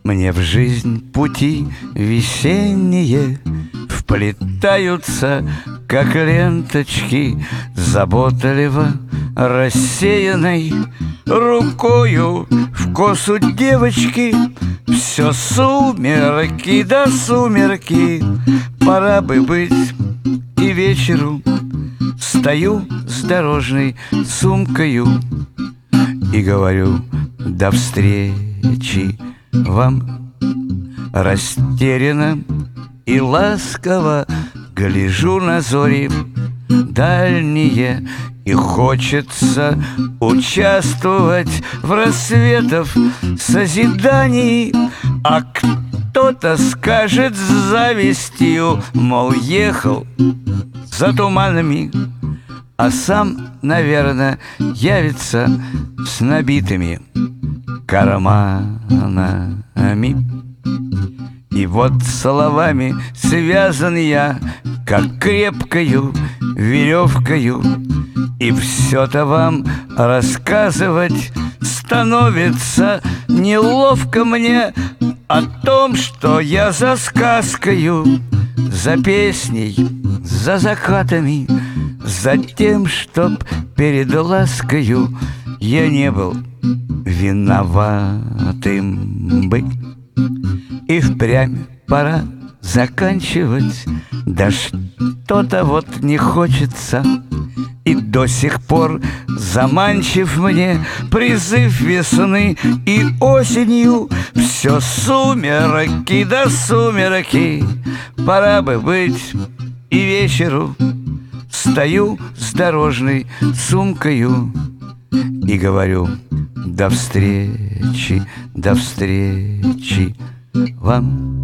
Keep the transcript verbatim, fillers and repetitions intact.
Мне в жизнь пути весенние вплетаются, как ленточки, заботливо рассеянной рукою в косу девочки. Все сумерки да сумерки, пора бы быть и вечеру. Стою с дорожной сумкою и говорю: до встречи вам. Растерянно и ласково гляжу на зори дальние, и хочется участвовать в рассветов созидании. А кто-то скажет с завистью, мол, ехал за туманами, а сам, наверное, явится с набитыми карманами. И вот словами связан я, как крепкою веревкою, и все-то вам рассказывать становится неловко мне о том, что я за сказкою, за песней, за закатами, за тем, чтоб перед ласкою я не был виноватым бы. И впрямь пора заканчивать, да что-то вот не хочется. И до сих пор заманчив мне призыв весны и осенью. Все сумерки да сумерки, пора бы быть и вечеру. Стою с дорожной сумкою и говорю: до встречи, до встречи вам.